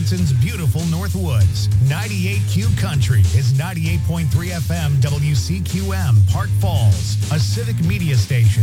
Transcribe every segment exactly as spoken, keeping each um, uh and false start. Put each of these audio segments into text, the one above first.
Sievertson's beautiful Northwoods. ninety-eight Q Country is ninety-eight point three F M W C Q M, Park Falls, a civic media station.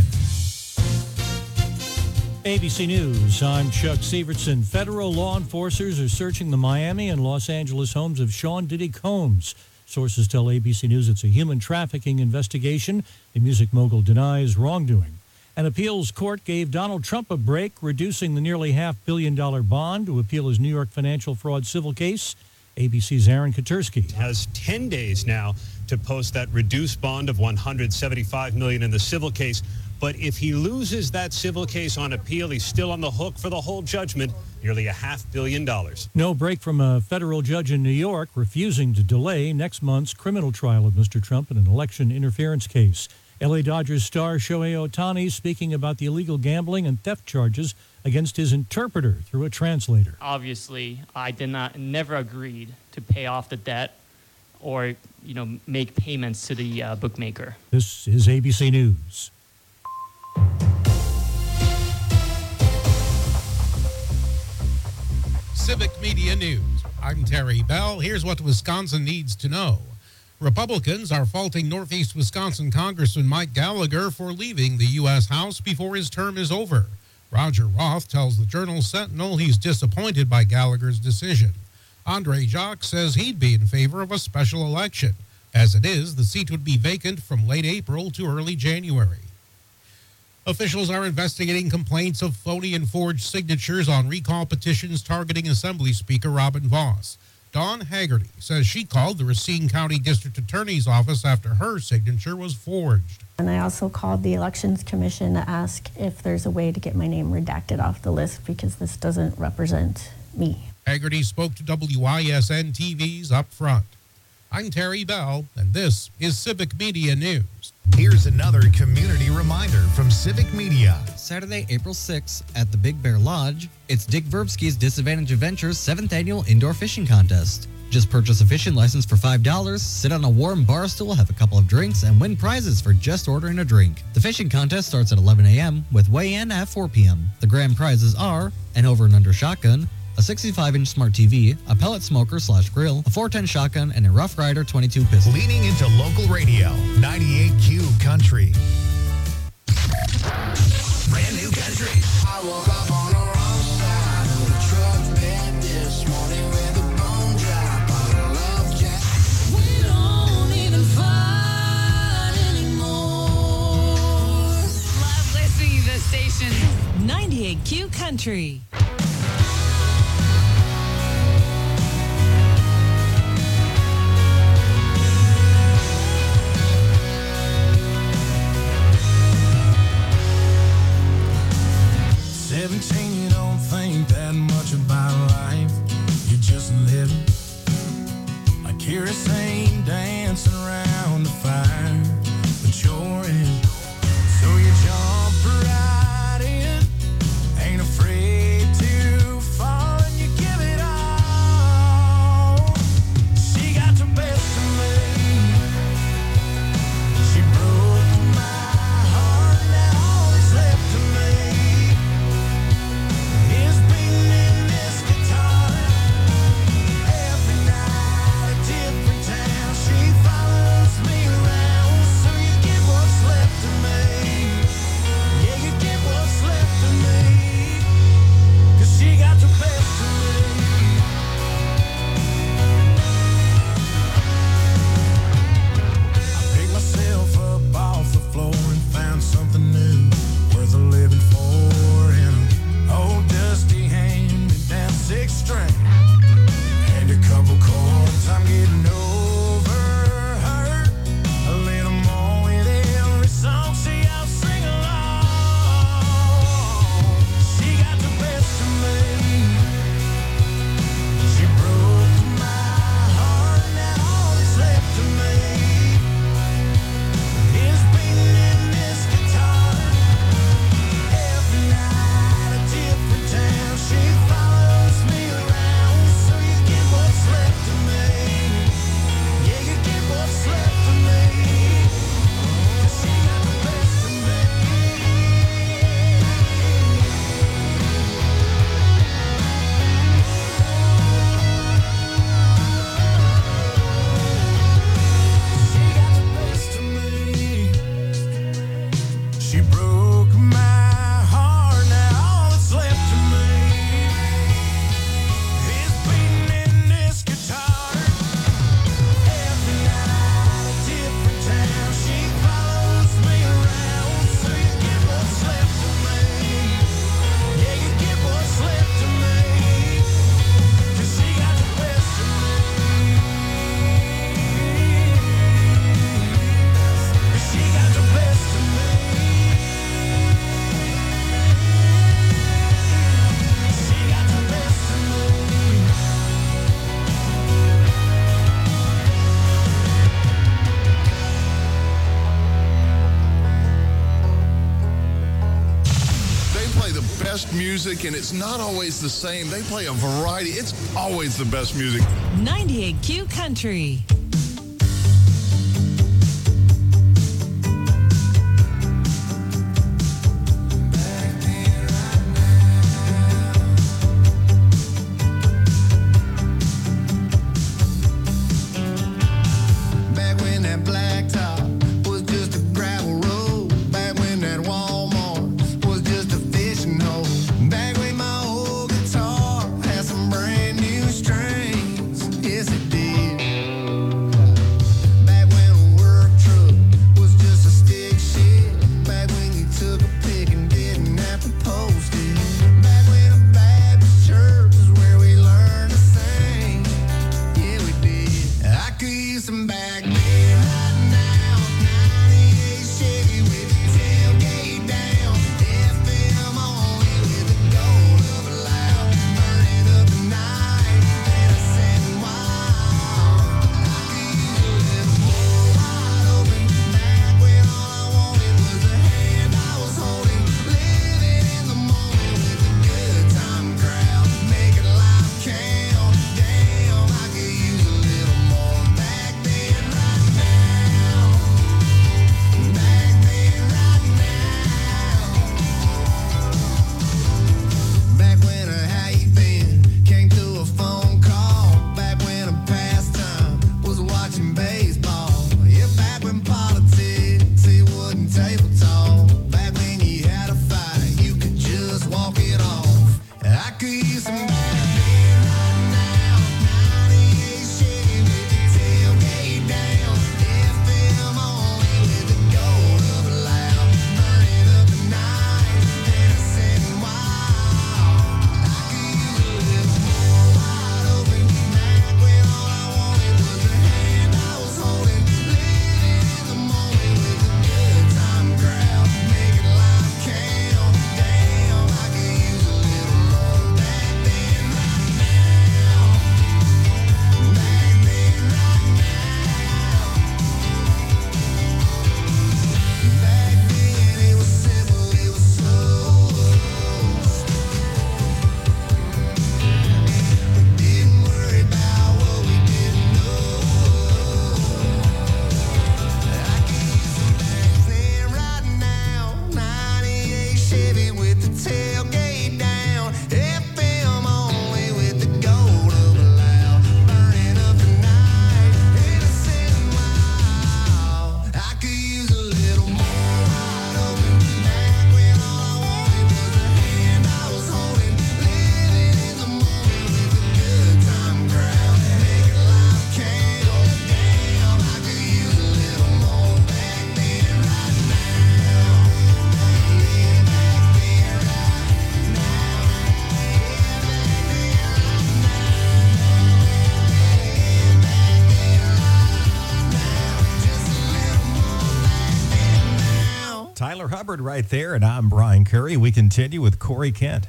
A B C News, I'm Chuck Sievertson. Federal law enforcers are searching the Miami and Los Angeles homes of Sean Diddy Combs. Sources tell A B C News it's a human trafficking investigation. The music mogul denies wrongdoing. An appeals court gave Donald Trump a break, reducing the nearly half billion dollar bond to appeal his New York financial fraud civil case. A B C's Aaron Katersky has ten days now to post that reduced bond of one hundred seventy-five million dollars in the civil case. But if he loses that civil case on appeal, he's still on the hook for the whole judgment, nearly a half billion dollars. No break from a federal judge in New York refusing to delay next month's criminal trial of Mister Trump in an election interference case. L A Dodgers star Shohei Ohtani speaking about the illegal gambling and theft charges against his interpreter through a translator. Obviously, I did not, never agreed to pay off the debt or, you know, make payments to the uh, bookmaker. This is A B C News. Civic Media News. I'm Terry Bell. Here's what Wisconsin needs to know. Republicans are faulting Northeast Wisconsin Congressman Mike Gallagher for leaving the U S House before his term is over. Roger Roth tells the Journal-Sentinel he's disappointed by Gallagher's decision. Andre Jacques says he'd be in favor of a special election. As it is, the seat would be vacant from late April to early January. Officials are investigating complaints of phony and forged signatures on recall petitions targeting Assembly Speaker Robin Vos. Dawn Haggerty says she called the Racine County District Attorney's Office after her signature was forged. And I also called the Elections Commission to ask if there's a way to get my name redacted off the list because this doesn't represent me. Haggerty spoke to W I S N T V's Up Front. I'm Terry Bell, and this is Civic Media News. Here's another community reminder from Civic Media. Saturday, April sixth, at the Big Bear Lodge, it's Dick Verbsky's Disadvantage Adventures seventh Annual Indoor Fishing Contest. Just purchase a fishing license for five dollars, sit on a warm bar stool, have a couple of drinks, and win prizes for just ordering a drink. The fishing contest starts at eleven a.m. with weigh-in at four p.m. The grand prizes are an over and under shotgun, a sixty-five inch smart T V, a pellet smoker slash grill, a four ten shotgun, and a Rough Rider twenty-two pistol. Leaning into local radio, ninety-eight Q Country. Brand new country. I woke up on the wrong side of the truck bed this morning with a bone drop on a love jack. We don't even fight anymore. Love listening to the station. ninety-eight Q Country. seventeen, you don't think that much about life. You're just living like kerosene dancing around the fire. But you're in, so you jump right in. Ain't afraid to fall and you give it all. She got the best of me. She broke my heart, now all that's left of me. Every night a different town. music, and it's not always the same. They play a variety. It's always the best music. ninety-eight Q Country. Back when that blacktop was just a gravel road. Back when that Walmart was just a fishing hole. Back when my old guitar had some brand new strings. Yes, it did. Back when a work truck was just a stick shift. Back when you took a pic and didn't have to post it. Back when a Baptist church is where we learned to sing. Yeah, we did. I could use some back then right now. ninety-eight Chevy with the tailgate down. F M only with the gold of a loud. Burning up the night and a setting wild. I could use a little more wide open. Back when all I wanted was the hand I was holding. Living in the moment with a good time crowd. Making life count. Damn, I could use a little more back then right now. Back then right now. Back when a how you been came through a phone call. Back when a pastime was watching baseball. Yeah, back when politics it wasn't table talk. Back when you had a fight, you could just walk it off. I could use some back then right now. ninety-eight Chevy with the tailgate down. F M only with the gold of a loud. Burning up the night and a setting wild. I could use a little more wide open. Back when all I wanted was the hand I was holding. Living in the moment with a good time crowd. Making life count. Damn, I could use a little more back then right now. Back then right now. Back then it was simple, it was slow. We didn't worry about what we didn't know. I could use some back then right now. ninety-eight Chevy with the tailgate down. F M only with the gold of a loud. Burning up the night in a setting wild. I could use a little more wide open. Back when all I wanted was the hand I was holding. Living in the moment with a good time crowd. Making life count. Damn, I could use a little more back then right now. Yeah, back then right now. Yeah, back then right now. Just a little more back then now. Tyler Hubbard right there, and I'm Brian Curry. We continue with Corey Kent.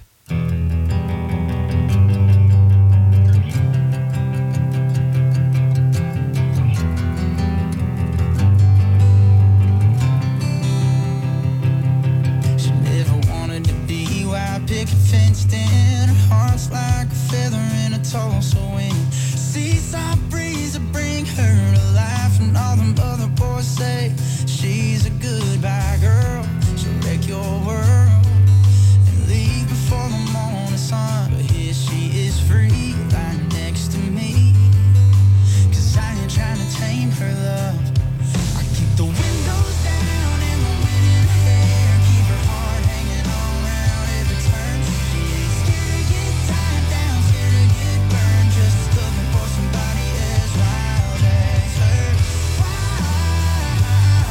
She never wanted to be white picket fenced in. Her heart's like a feather in a Tulsa wind. Seaside breeze will bring her to life, and all them other boys say she's a goodbye girl. She'll wreck your world and leave before the morning sun. But here she is free, right next to me. 'Cause I ain't trying to tame her love. I keep the windows down and the wind in her hair. Keep her heart hanging on round every turn. She ain't scared to get tied down, scared to get burned. Just looking for somebody as wild as her. Wild.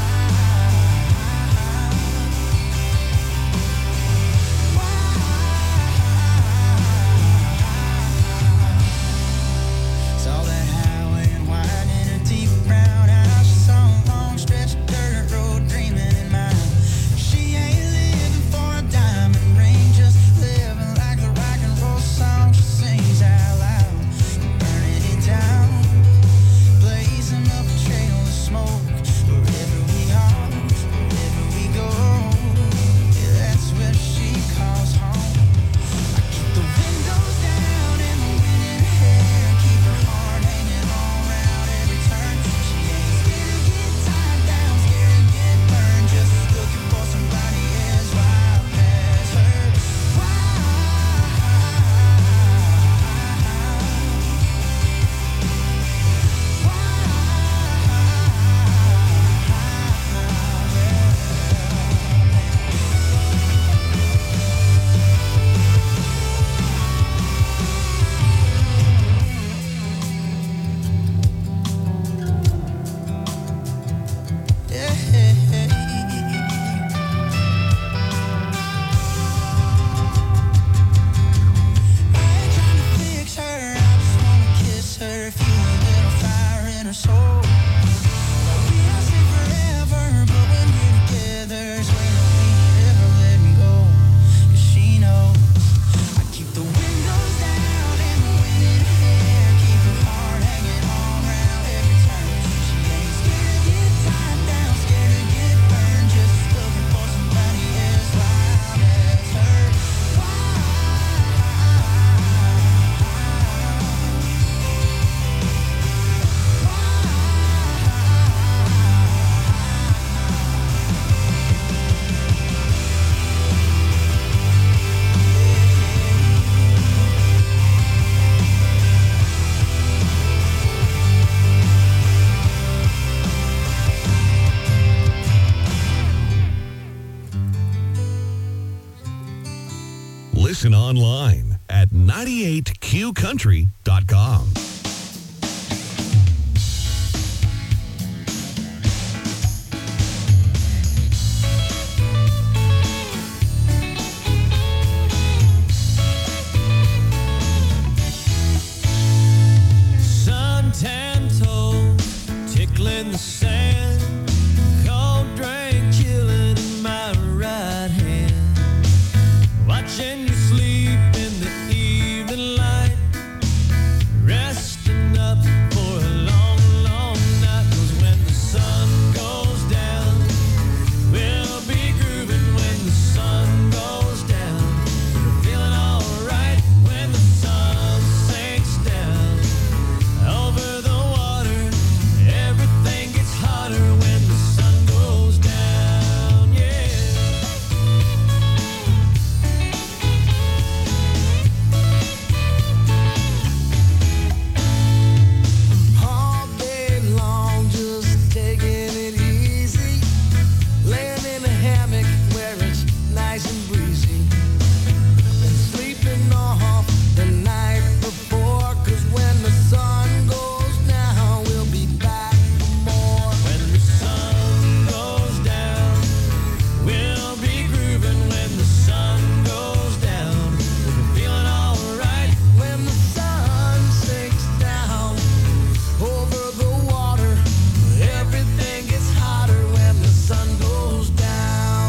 and her soul. We are safe forever, but when we're together, swear no one ever let me go. 'Cause she knows I keep the windows down and the wind in her hair, keep her heart hanging on round every turn. She ain't scared to get tied down, scared to get burned, just looking for somebody as wild as her. Listen online at ninety-eight Q country dot com. Suntan toes, tickling the sand, cold drink chilling in my right hand, watching you sleep in the evening light, resting up for a long, long night. 'Cause when the sun goes down, we'll be grooving. When the sun goes down, we're feeling alright. When the sun sinks down over the water, everything gets hotter when the sun goes down, yeah. All day long, just taking it easy, laying in a hammock where it's nice and breezy, and sleeping off the night before. 'Cause when the sun goes down, we'll be back for more. When the sun goes down, we'll be grooving. When the sun goes down, we'll be feeling alright. When the sun sinks down over the water, everything gets hotter when the sun goes down.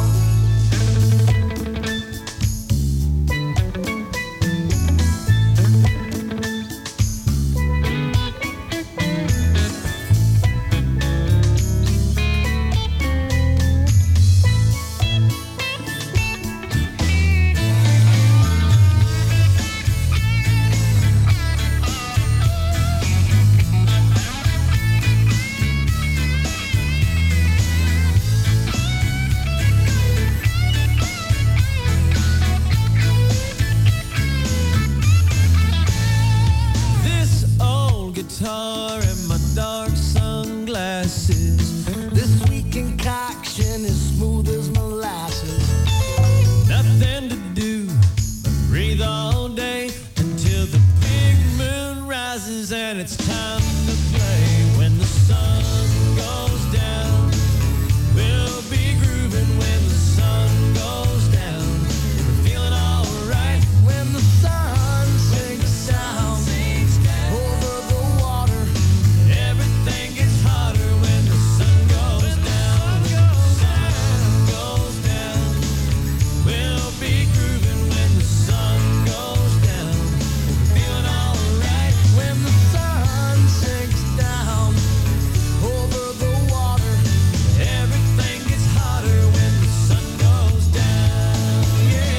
This old guitar and my dark sunglasses, this sweet concoction is smooth as molasses. Nothing to do but breathe all day until the big moon rises and it's time to play. When the sun goes down, we'll be grooving. When the sun goes down, we're feeling alright. When the sun sinks down over the water, everything gets hotter when the sun goes down. Sun goes down, we'll be grooving. When the sun goes down, we're feeling alright. When the sun sinks down over the water, everything gets hotter when the sun goes down, yeah.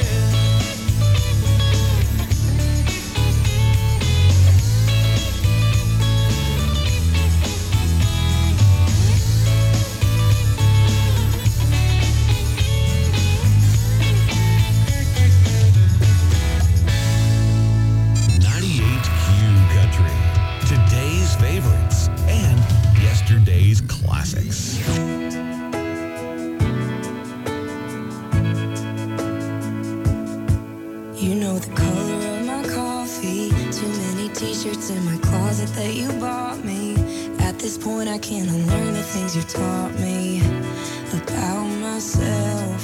ninety-eight Q Country. Today's favorites and yesterday's classics. You know the color of my coffee. Too many t-shirts in my closet that you bought me. At this point I can't unlearn the things you taught me about myself.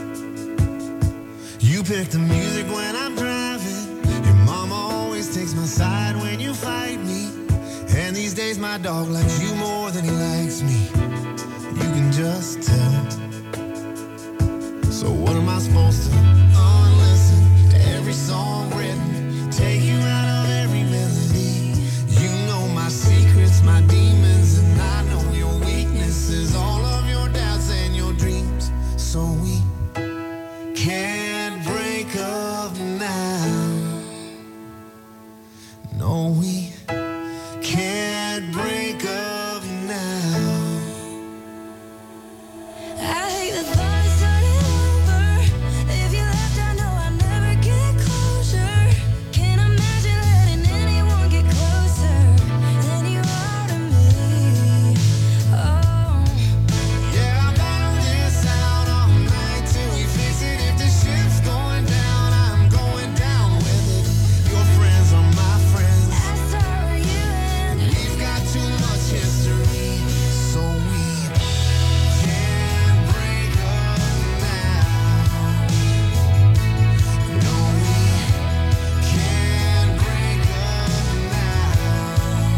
You pick the music when I'm driving. Your mama always takes my side when you fight me. And these days my dog likes you more than he likes me. You can just tell. So what am I supposed to unlisten to every song written, take you out of every melody? You know my secrets, my demons, and I know your weaknesses, all of your doubts and your dreams. So we can't break up now. No, we can't break up now. I hate the thought of starting over. If you left, I know I'd never get closure. Can't imagine letting anyone get closer than you are to me. Oh, Yeah, I'll battle this out all night till we fix it. If the ship's going down, I'm going down with it. Your friends are my friends. as are you and We've got too much history, so we can't break up now. No, we can't break up now.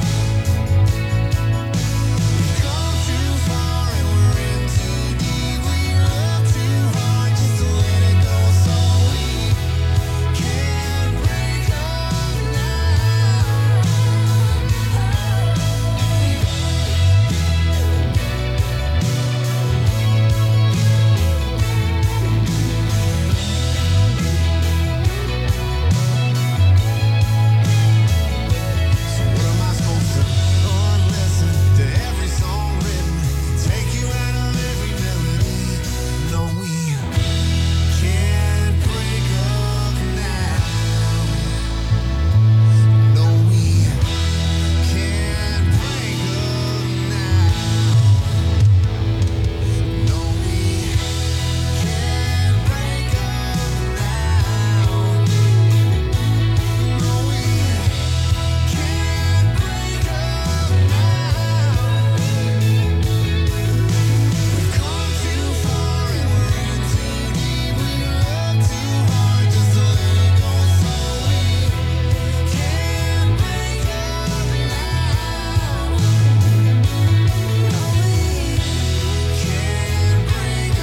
We've come too far and we're in too deep. We love too hard just to let it go, so we can't break up now. So what am I supposed to unlisten to every song written, take you out of every melody? No, we can't break up now. No, we can't break up now. No, we can't break up now. No, we can't break up now. We've come too far and we're in too deep. We love too hard just to let it go, so we can't break up now. No, we can't break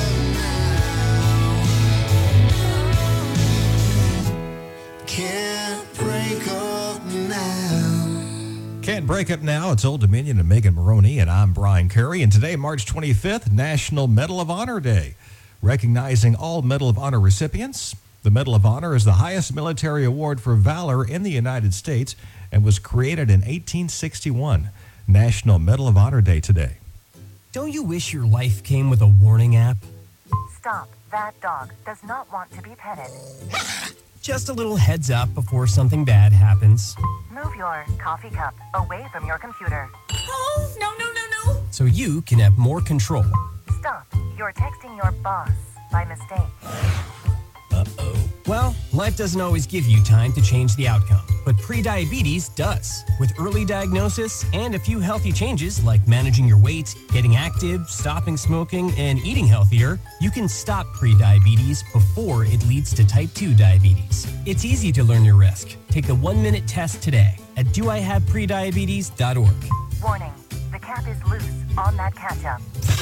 up now. Can't break up now. Can't break up now. It's Old Dominion and Megan Maroney, and I'm Brian Curry. And today, March twenty-fifth, National Medal of Honor Day, recognizing all Medal of Honor recipients. The Medal of Honor is the highest military award for valor in the United States and was created in eighteen sixty-one. National Medal of Honor Day today. Don't you wish your life came with a warning app? Stop. That dog does not want to be petted. Just a little heads up before something bad happens, Move your coffee cup away from your computer. Oh, no, no, no, no. so you can have more control. Stop. You're texting your boss by mistake. Uh-oh. Well, life doesn't always give you time to change the outcome, but prediabetes does. With early diagnosis and a few healthy changes like managing your weight, getting active, stopping smoking, and eating healthier, you can stop prediabetes before it leads to type two diabetes. It's easy to learn your risk. Take the one-minute test today at do I have prediabetes dot org. Warning. The cap is loose on that ketchup.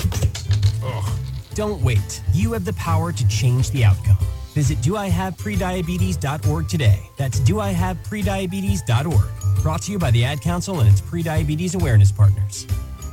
Don't wait. You have the power to change the outcome. Visit do I have prediabetes dot org today. That's do I have prediabetes dot org. Brought to you by the Ad Council and its prediabetes awareness partners.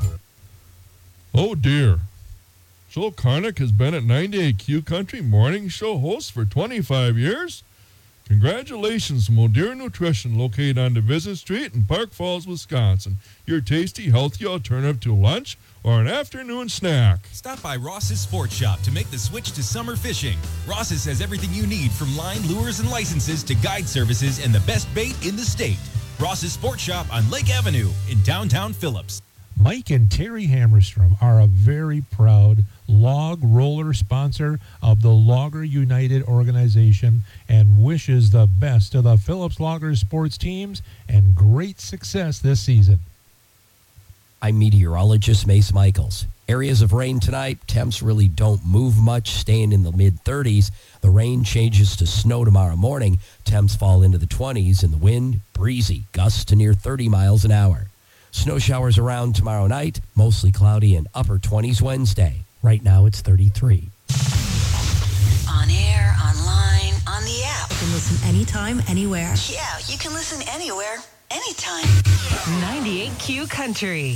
Oh dear. Joel Karnick has been at ninety-eight Q Country Morning Show host for twenty-five years. Congratulations, Modere Nutrition, located on Division Street in Park Falls, Wisconsin. Your tasty, healthy alternative to lunch or an afternoon snack. Stop by Ross's Sports Shop to make the switch to summer fishing. Ross's has everything you need from line, lures, and licenses to guide services and the best bait in the state. Ross's Sports Shop on Lake Avenue in downtown Phillips. Mike and Terry Hammerstrom are a very proud log roller sponsor of the Logger United organization and wishes the best to the Phillips Loggers sports teams and great success this season. I'm meteorologist Mace Michaels. Areas of rain tonight. Temps really don't move much, staying in the mid thirties. The rain changes to snow tomorrow morning. Temps fall into the twenties, and the wind breezy, gusts to near thirty miles an hour. Snow showers around tomorrow night, mostly cloudy and upper twenties Wednesday. Right now it's thirty-three. On air, online, on the app. You can listen anytime, anywhere. Yeah, you can listen anywhere, anytime. ninety-eight Q Country.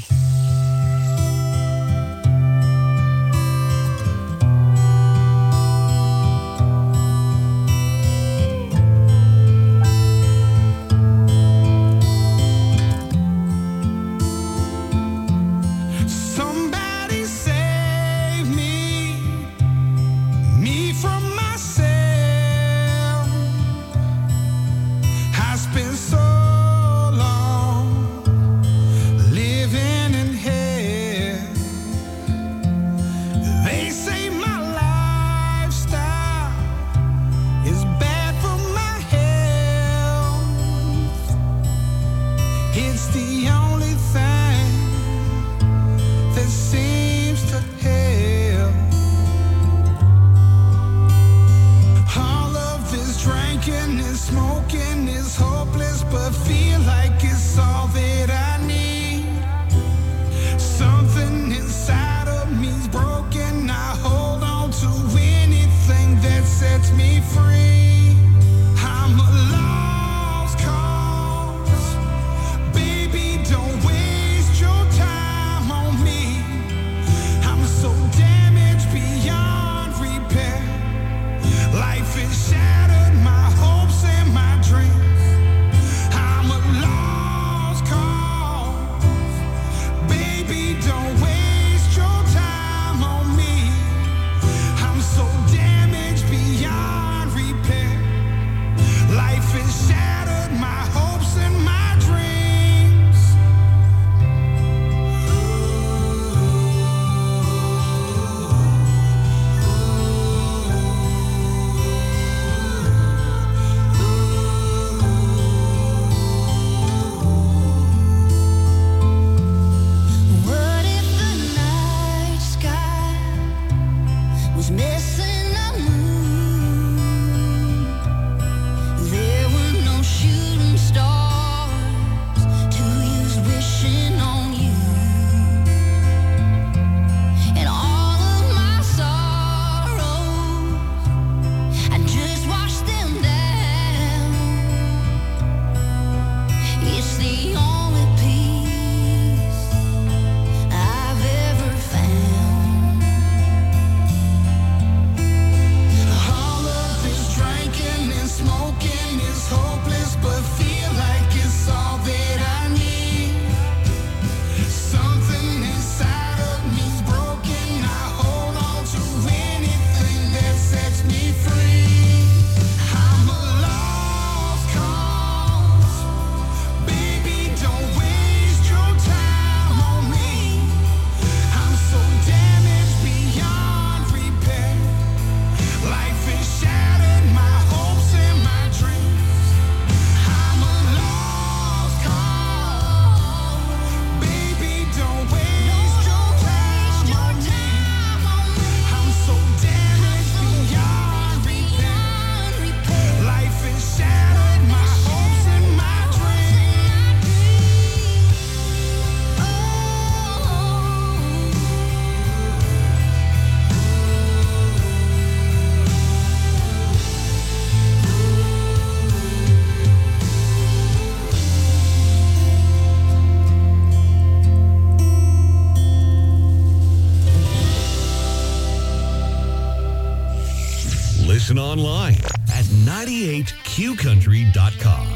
Listen online at ninety-eight q country dot com.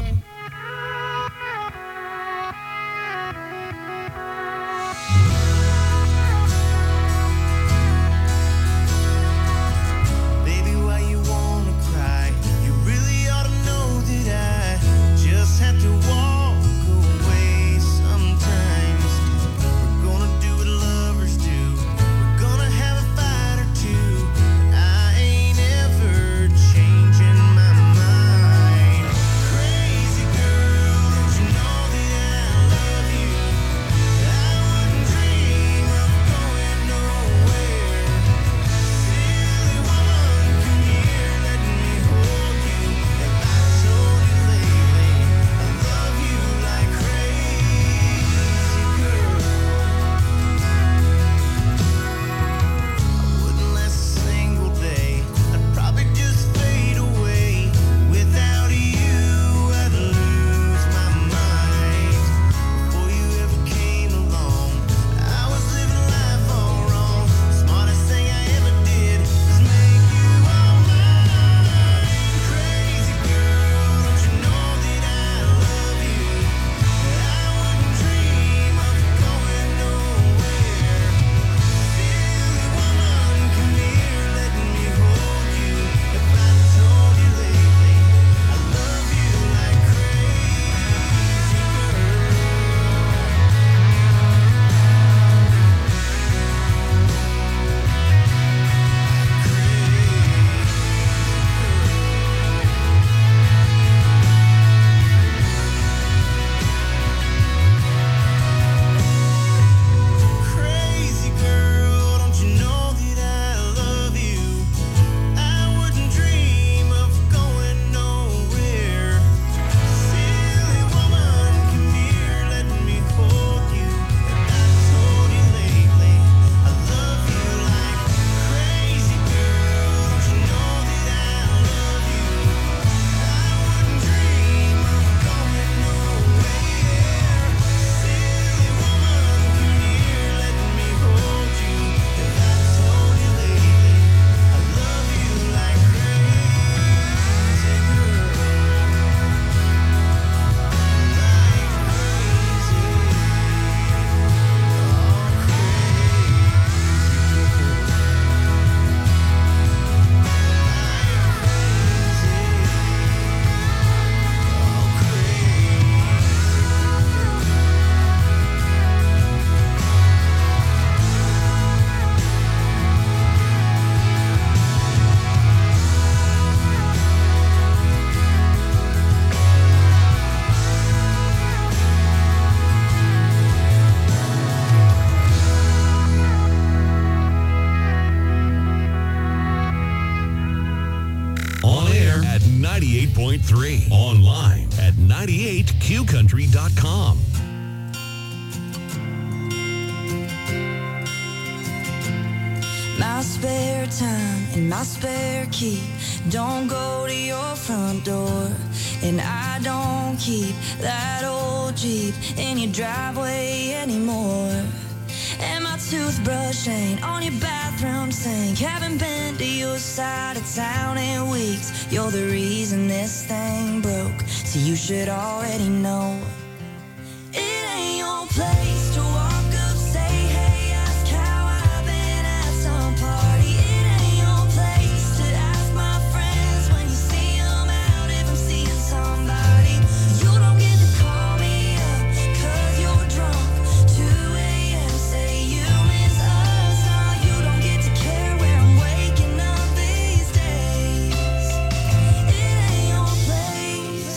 Baby, why you wanna cry? You really ought to know that I just have to walk away sometimes. We're gonna do what lovers do. We're gonna have a fight or two. But I ain't ever changing my mind. Crazy. ninety-eight point three. Online at ninety-eight q country dot com. My spare time and my spare key don't go to your front door. And I don't keep that old Jeep in your driveway anymore. And my toothbrush ain't on your bathroom sink. Haven't been to your side of town in weeks. You're the reason this thing broke, so you should already know. It ain't your place to walk up, say, hey, ask how I've been at some party. It ain't your place to ask my friends when you see them out if I'm seeing somebody. You don't get to call me up, cause you're drunk. two a.m. say you miss us. Nah, you don't get to care where I'm waking up these days. It ain't your place.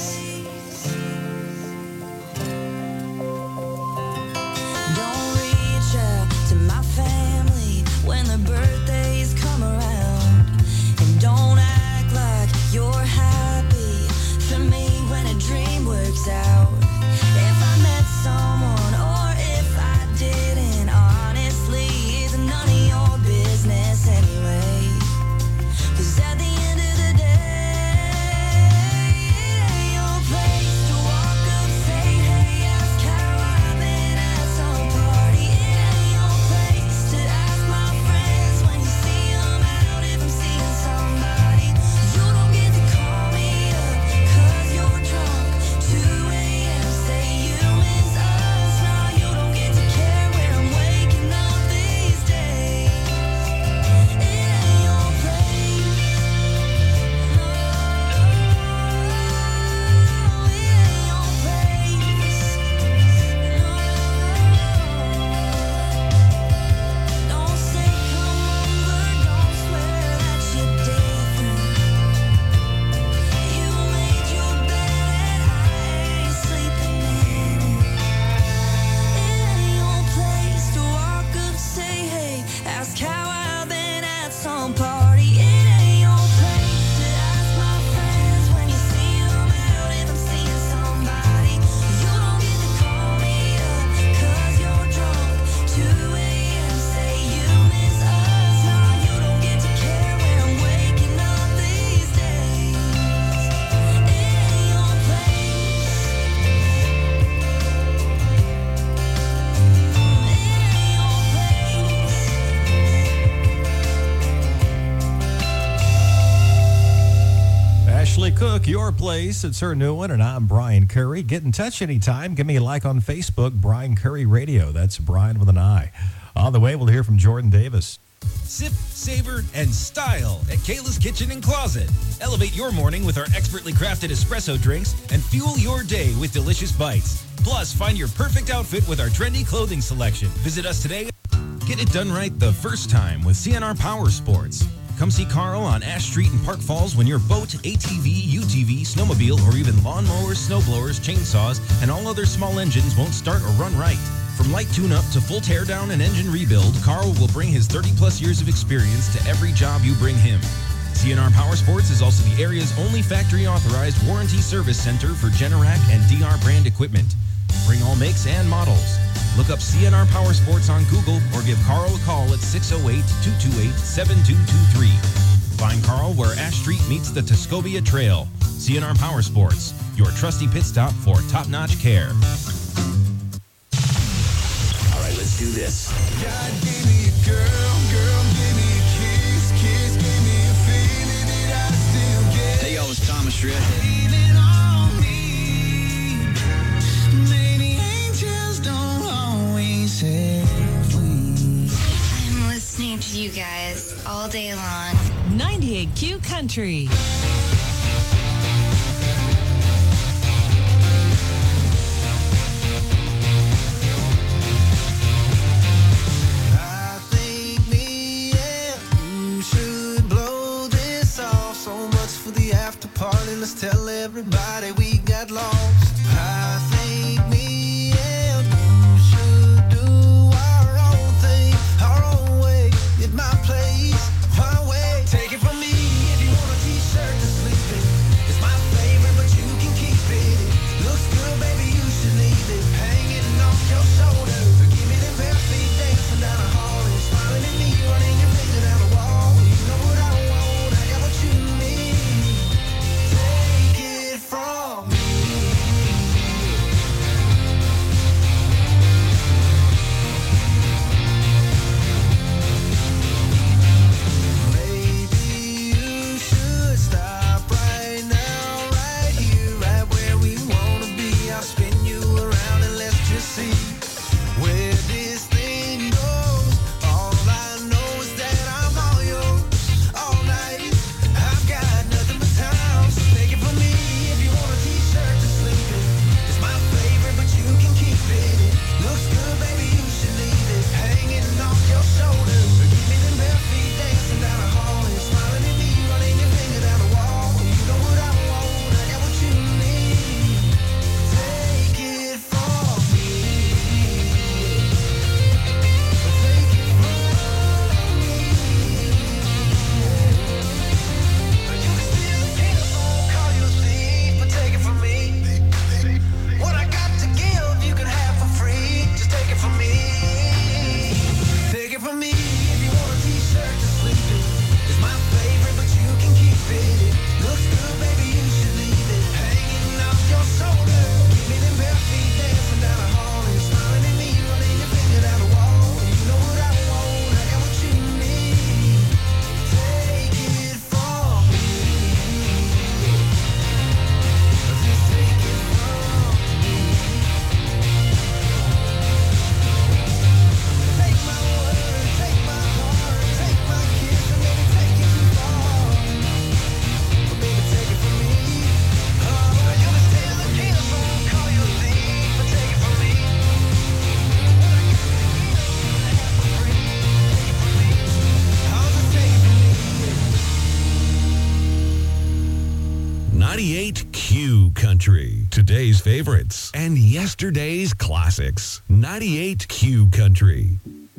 Don't reach out to my family when their birthdays come around. And don't act like you're happy for me when a dream works out. If I met someone or if I didn't, honestly, it's none of your business anyway. Cause at the end of the day, it ain't your place to walk up, say, hey, ask how I've been at some party. It ain't your place to ask my friends when you see them out if I'm seeing somebody. You don't get to call me up, cause you're drunk. two a.m. say you miss us. Nah, you don't get to care where I'm waking up these days. It ain't your place. No, it ain't your place. No. Don't say come over, don't swear that you're different. You made your bed and I ain't sleeping in it. It ain't your place to walk up, say hey, ask how I've been at some party. It ain't your place to ask my friends when you see them out if I'm seeing somebody. You don't get to call me up, cause you're drunk. two a.m. say you miss us. Nah, you don't get to care where I'm waking up these days. It ain't your place. Ashley Cook, Your Place. It's her new one, and I'm Brian Curry. Get in touch anytime. Give me a like on Facebook, Brian Curry Radio. That's Brian with an I. On the way, we'll hear from Jordan Davis. Sip, savor, and style at Kayla's Kitchen and Closet. Elevate your morning with our expertly crafted espresso drinks and fuel your day with delicious bites. Plus, find your perfect outfit with our trendy clothing selection. Visit us today. Get it done right the first time with C N R Power Sports. Come see Carl on Ash Street in Park Falls when your boat, A T V, U T V, snowmobile, or even lawnmowers, snowblowers, chainsaws, and all other small engines won't start or run right. From light tune-up to full teardown and engine rebuild, Carl will bring his thirty-plus years of experience to every job you bring him. C N R Power Sports is also the area's only factory-authorized warranty service center for Generac and D R brand equipment. Bring all makes and models. Look up C N R Power Sports on Google or give Carl a call at six oh eight, two two eight, seven two two three. Find Carl where Ash Street meets the Tuscobia Trail. C N R Power Sports, your trusty pit stop for top-notch care. All right, let's do this. God gave me a girl, girl gave me a kiss, kiss gave me a feeling that I still get. Hey, yo, it's Thomas Rhett. Leaning on me. Maybe angels don't always have wings. I'm listening to you guys all day long. ninety-eight Q Country. I think me and you should blow this off. So much for the after party. Let's tell everybody we got lost. I think me and you should do our own thing, our own way, at my place, my way. Take it from me if you want a t-shirt to sleep in. It's my favorite. Country. Today's favorites and yesterday's classics. ninety-eight Q Country.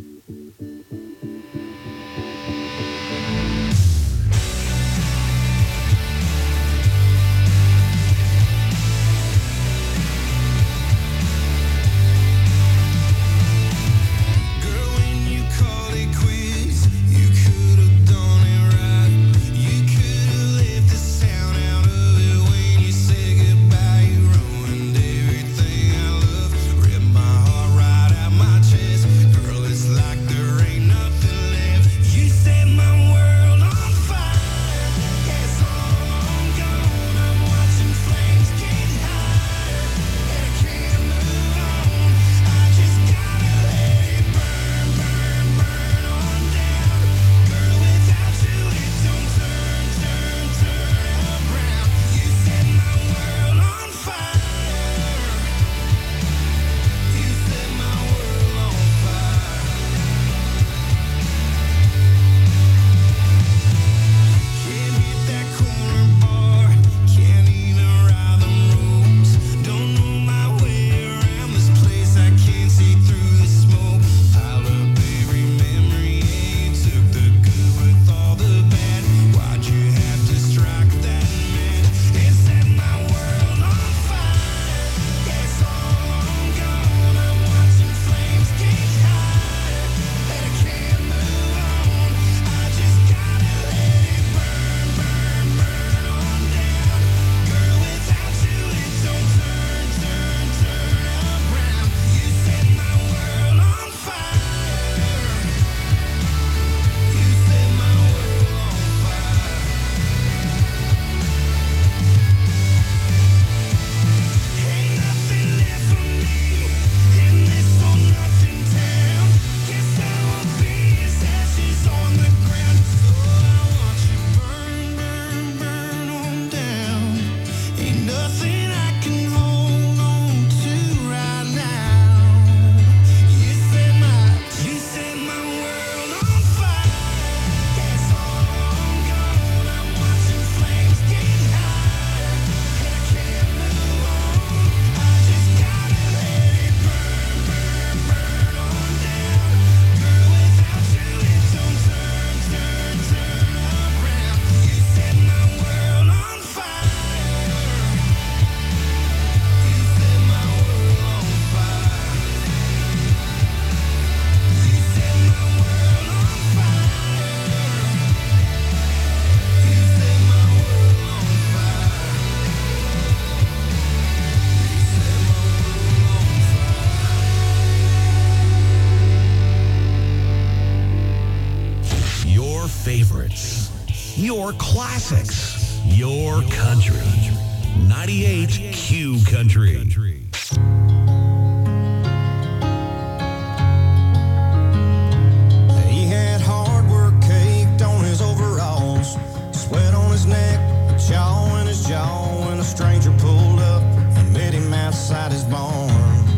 Your classics, your country. ninety-eight Q Country. He had hard work caked on his overalls, sweat on his neck, a chaw in his jaw, when a stranger pulled up and met him outside his barn.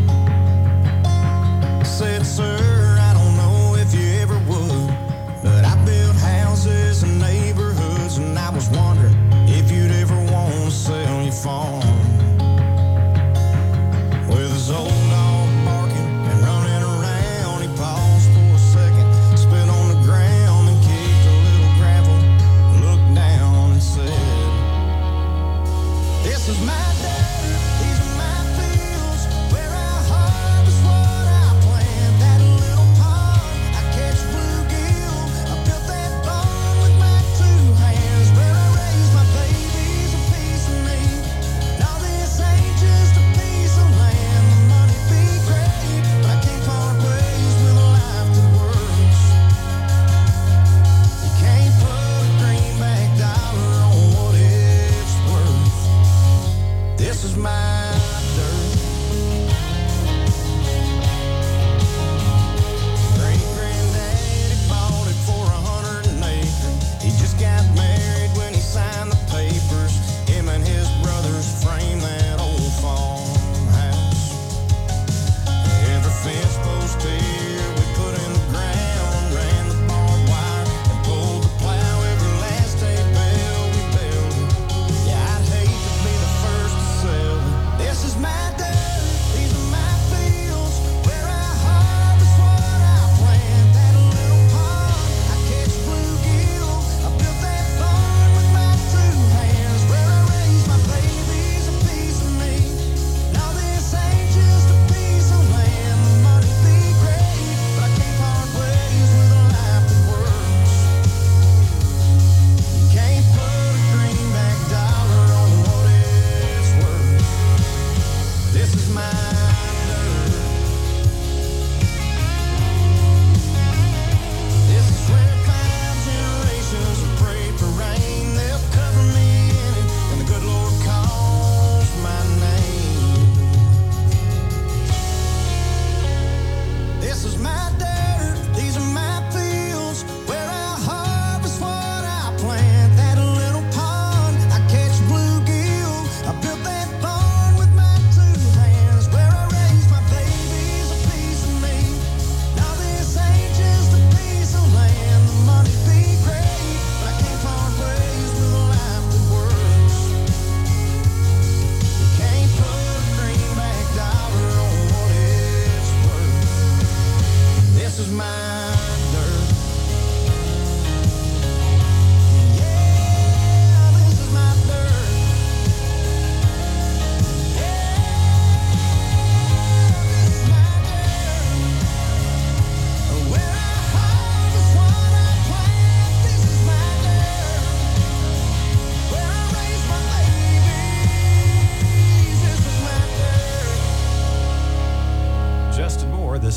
Said, sir, I don't know if you ever would, but I built houses and neighborhoods, and I was wondering if you'd ever want to sell your farm.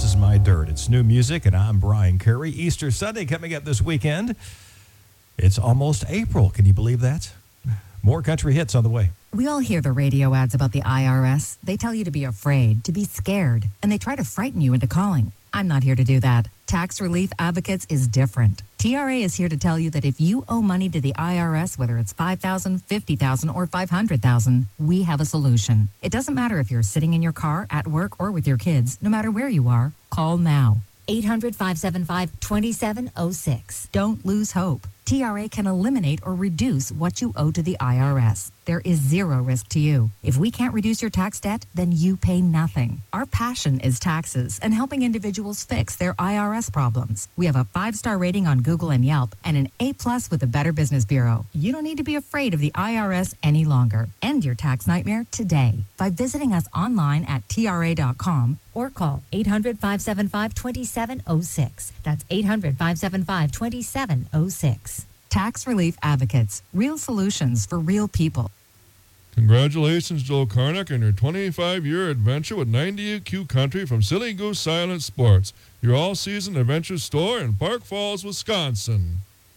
Is My Dirt. It's new music, and I'm Brian Curry. Easter Sunday coming up this weekend. It's almost April. Can you believe that? More country hits on the way. We all hear the radio ads about the I R S. They tell you to be afraid, to be scared, and they try to frighten you into calling. I'm not here to do that. Tax Relief Advocates is different. T R A is here to tell you that if you owe money to the I R S, whether it's five thousand dollars, fifty thousand dollars, or five hundred thousand dollars, we have a solution. It doesn't matter if you're sitting in your car, at work, or with your kids. No matter where you are, call now. eight hundred, five seven five, two seven zero six. Don't lose hope. T R A can eliminate or reduce what you owe to the I R S. There is zero risk to you. If we can't reduce your tax debt, then you pay nothing. Our passion is taxes and helping individuals fix their I R S problems. We have a five-star rating on Google and Yelp and an A-plus with the Better Business Bureau. You don't need to be afraid of the I R S any longer. End your tax nightmare today by visiting us online at T R A dot com or call eight hundred, five seven five, two seven zero six. That's eight hundred, five seven five, two seven zero six. Tax Relief Advocates. Real solutions for real people. Congratulations, Joe Karnak, on your twenty-five-year adventure with ninety-eight Q Country from Silly Goose Silent Sports, your all-season adventure store in Park Falls, Wisconsin.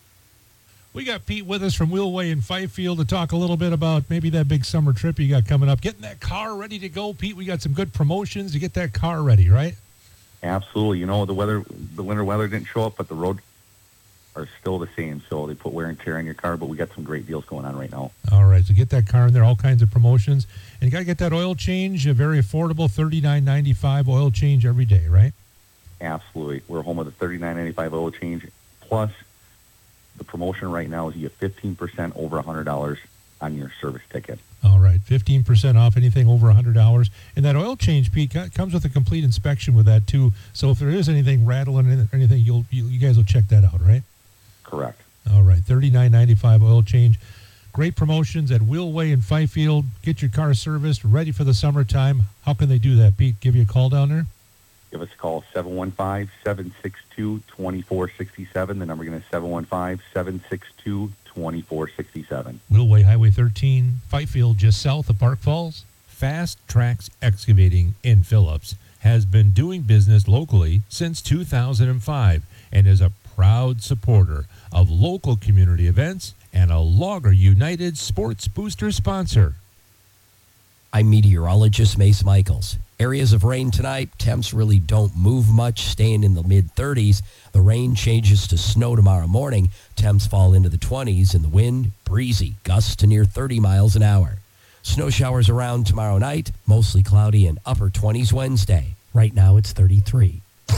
We got Pete with us from Wheelway in Fifield to talk a little bit about maybe that big summer trip you got coming up. Getting that car ready to go, Pete. We got some good promotions to get that car ready, right? Absolutely. You know, the weather, the winter weather didn't show up, but the road are still the same. So they put wear and tear on your car, but we got some great deals going on right now. All right, so get that car in there, all kinds of promotions. And you got to get that oil change, a very affordable thirty-nine ninety-five oil change every day, right? Absolutely. We're home with a thirty-nine ninety-five oil change. Plus, the promotion right now is you get fifteen percent over one hundred dollars on your service ticket. All right, fifteen percent off anything over one hundred dollars. And that oil change, Pete, comes with a complete inspection with that, too. So if there is anything rattling or anything, you'll, you, you guys will check that out, right? Correct. All right, thirty-nine ninety-five oil change. Great promotions at Wheelway in Fifield. Get your car serviced, ready for the summertime. How can they do that, Pete? Give you a call down there? Give us a call, seven one five, seven six two, two four six seven. The number again is seven one five, seven six two, two four six seven. Wheelway Highway thirteen, Fifield, just south of Park Falls. Fast Tracks Excavating in Phillips has been doing business locally since two thousand five and is a proud supporter of local community events and a Logger United Sports Booster sponsor. I'm meteorologist Mace Michaels. Areas of rain tonight. Temps really don't move much, staying in the mid thirties. The rain changes to snow tomorrow morning. Temps fall into the twenties, and the wind, breezy, gusts to near thirty miles an hour. Snow showers around tomorrow night, mostly cloudy and upper twenties Wednesday. Right now it's thirty-three.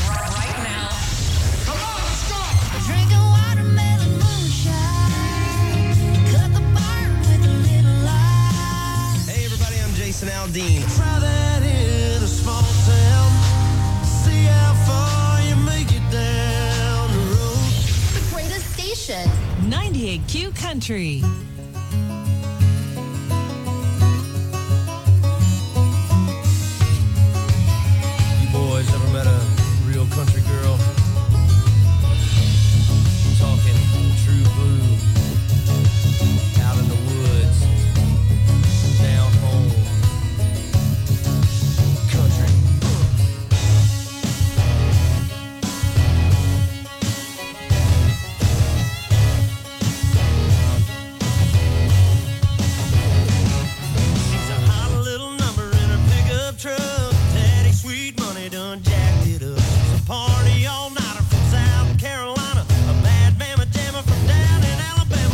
Aldean. Try that in a small town. See how far you make it down the road. The greatest station. ninety-eight Q Country. You boys ever met a real country girl? Talking true blue. Out in the woods. Down home. Party all nighter from South Carolina, a bad mama jammer from down in Alabama.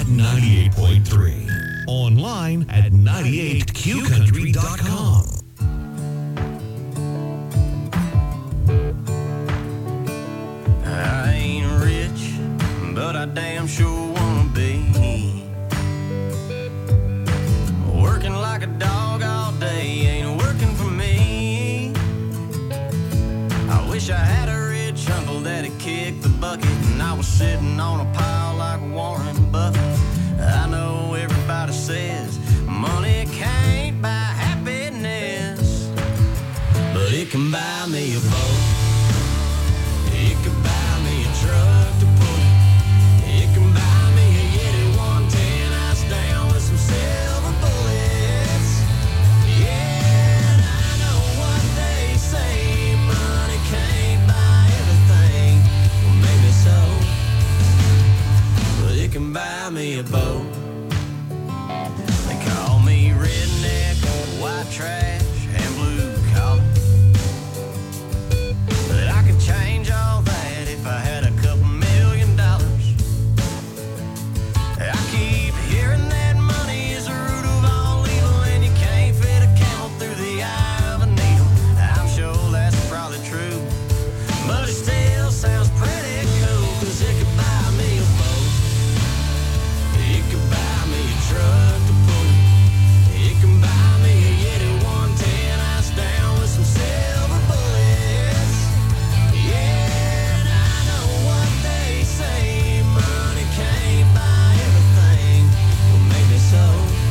at ninety-eight point three. Online at ninety-eight q country dot com. I ain't rich, but I damn sure wanna be. Working like a dog all day ain't working for me. I wish I had a rich uncle that'd kick the bucket and I was sitting on a pile like Warren Buffett. I know everybody says money can't buy happiness, but it can buy me a boat. It can buy me a truck to pull it. It can buy me a Yeti one ten ice down with some silver bullets. Yeah, and I know what they say, money can't buy everything. Well, maybe so, but it can buy me a boat. They call me redneck, white trash, and blue collar. But I could change all that if I had a couple million dollars. I keep hearing that money is the root of all evil, and you can't fit a camel through the eye of a needle. I'm sure that's probably true, but it still sounds pretty cool, 'cause it could buy me a boat. It could buy me a truck to pull it. It can buy me a Yeti one ten ice down with some silver bullets. Yeah, and I know what they say, money can't buy everything. Well, maybe so,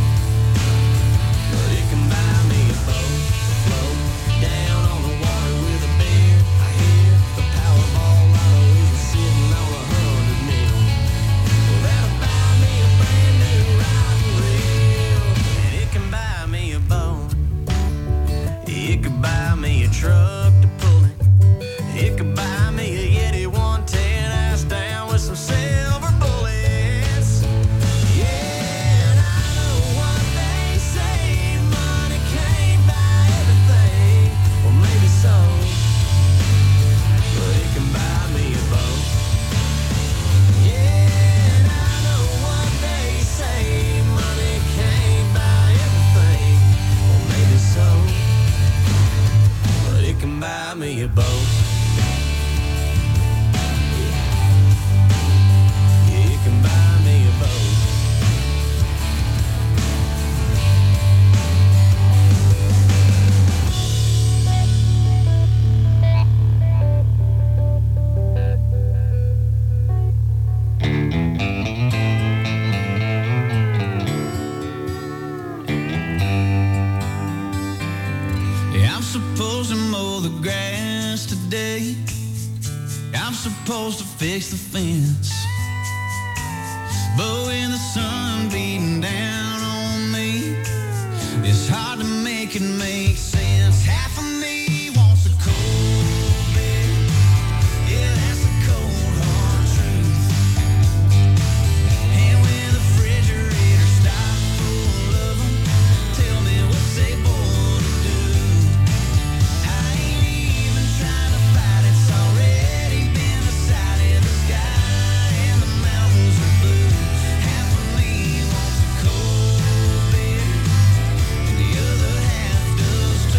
but it can buy me a boat to float down on the water with a beer. I hear the Powerball lotto is sitting on a hundred mil. Well, that'll buy me a brand new rod and reel, and it can buy me a boat. It could buy me a truck to pull it. It could buy me a Yeti one ten ice down with some silver bullets. Yeah, and I know what they say, money can't buy everything. Well, maybe so, but it can buy me a boat. Yeah, and I know what they say, money can't buy everything. Well, maybe so, but it can buy me a boat. It can buy me a boat. Yeah, I'm supposed to mow the grass today. I'm supposed to fix the fence. But when the sun beating down on me, it's hard to make it make sense. Half of me wants a cold beer. Yeah, that's a cold hard truth. And when the refrigerator stops full of them, tell me what's they born to do. I ain't even trying to fight, it's already been decided. The sky and the mountains are blue. Half of me wants a cold beer, and the other half does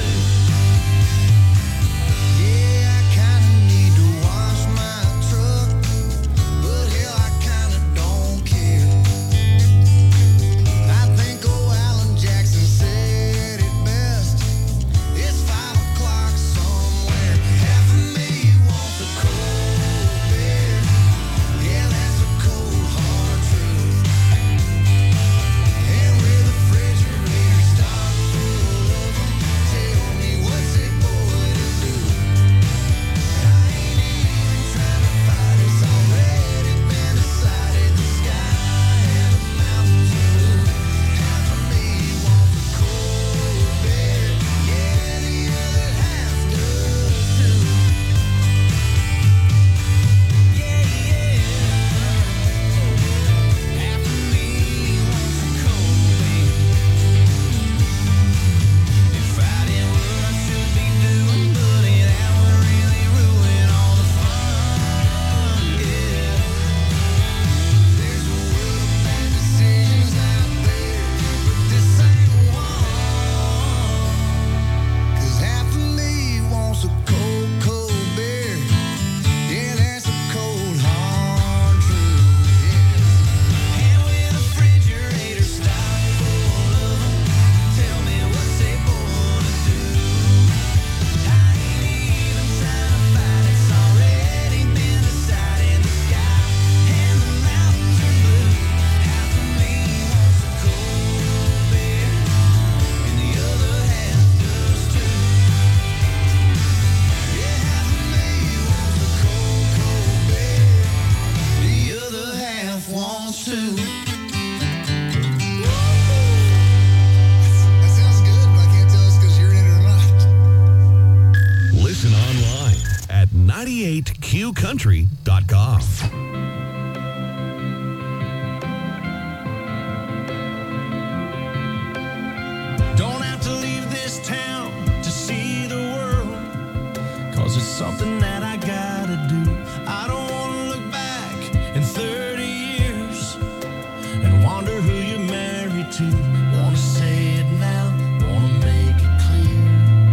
to. That sounds good, but I can't tell us because you're in it or not. Listen online at ninety-eight Q country dot com. Don't have to leave this town to see the world, 'cause it's something that I gotta do. I don't wanna look back in thirty years and wonder who you're married to.